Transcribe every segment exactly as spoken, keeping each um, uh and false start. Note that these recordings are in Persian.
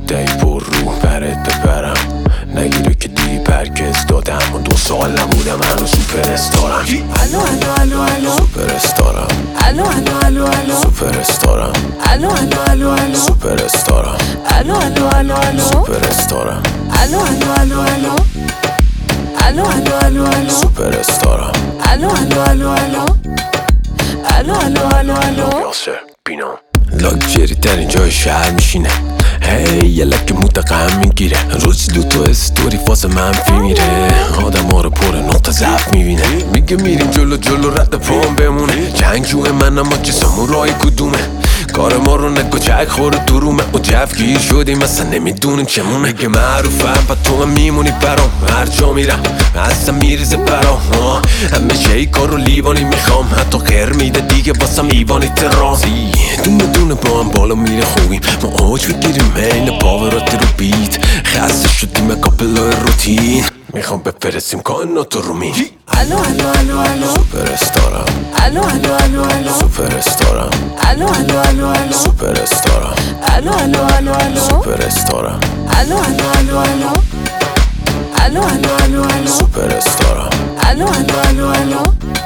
دی پر رو برت ببرم نگیره که دی پرکز دادم و دو سال نبودم هنو سوپر استارم. الو الو الو الو سوپر استارم. الو الو الو الو سوپر استارم. الو الو الو الو سوپر استارم. الو الو الو الو سوپر استارم. الو الو الو الو الو الو الو الو سوپر استارم. الو الو الو الو الو الو الو الو یاسر بینا لاکچری ترین جای شهر میشینه. هی یه لک متقم میگیره روزی دو تا استوری فاز منفی میره. آدم ها رو پر نقطه ضعف میبینه. میگه میریم جلو جلو رد پام بمونه. جنگجوه من اما که سامورای کدومه. کار ما رو نگو چک خوره تو رومه و جفگیر شدیم اصلا نمیدونیم چمونه. میگه معروفم پا تو هم میمونی برام هر جا میرم اصلا میریزه برام. همه شی کار رو لیوانی میخوام حتی خیر میده دیگه باسم ایوانی ترازی. دونه دونه با هم بالا میره خوبیم ما اوج بگیریم این پاورات رو بیت. خسته شدیم کاپلای روتین میخوام بفرستیم کائنات رو می. الو الو الو الو سوپر استارم. الو الو الو الو سوپر استارم. الو الو الو الو سوپر استارم. الو الو الو الو سوپر استارم. الو الو الو الو الو الو الو الو سوپر استارم. الو الو الو الو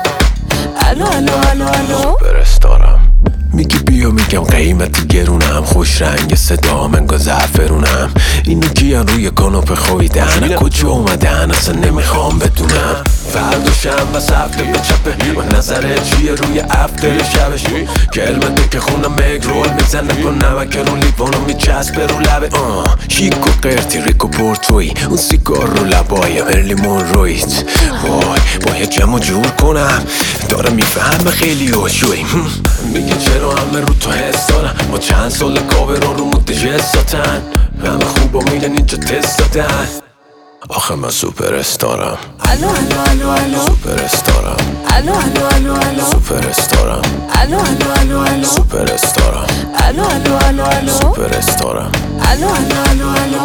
الو الو الو الو سوپر استارم. میگی بیا میگم قیمتی گرونم خوش رنگ صدا منگا زعفرونم. اینو کیان روی کاناپه خویدن کجا اومدن اصلا نمیخوام بدونم. فردا شنبه هفته به چپه و نظره چیه روی افتر شبش. کلمه که خونم مگرول میزنه با نمک رو لیوانو میچسبه رو لبه. آه شیک و قرتی ریک و پورتوی اون سیگار رو لبای مرلی مونرویت. وای باید جمع جور کنم داره میفهمه خیلی هوشوی. میگه چرا همه رو تو حس دارن با چند سال کابران رو متجس دادن. همه خوب و میرن اینجا تست دادن. آخه من سوپر استارم. الو الو الو الو سوپر استارم. الو الو الو الو سوپر استارم. الو الو الو الو سوپر استارم. الو الو الو الو سوپر استارم. الو الو الو الو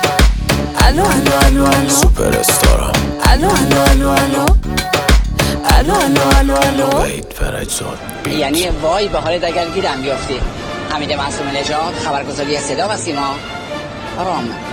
الو الو الو الو سوپر استارم. الو الو الو الو الو الو الو الو وید فرجزاد یعنی وای به حالت اگر گیرم بیافتی. حمید معصوم نژاد، خبرگزاری صدا و سیما، رام.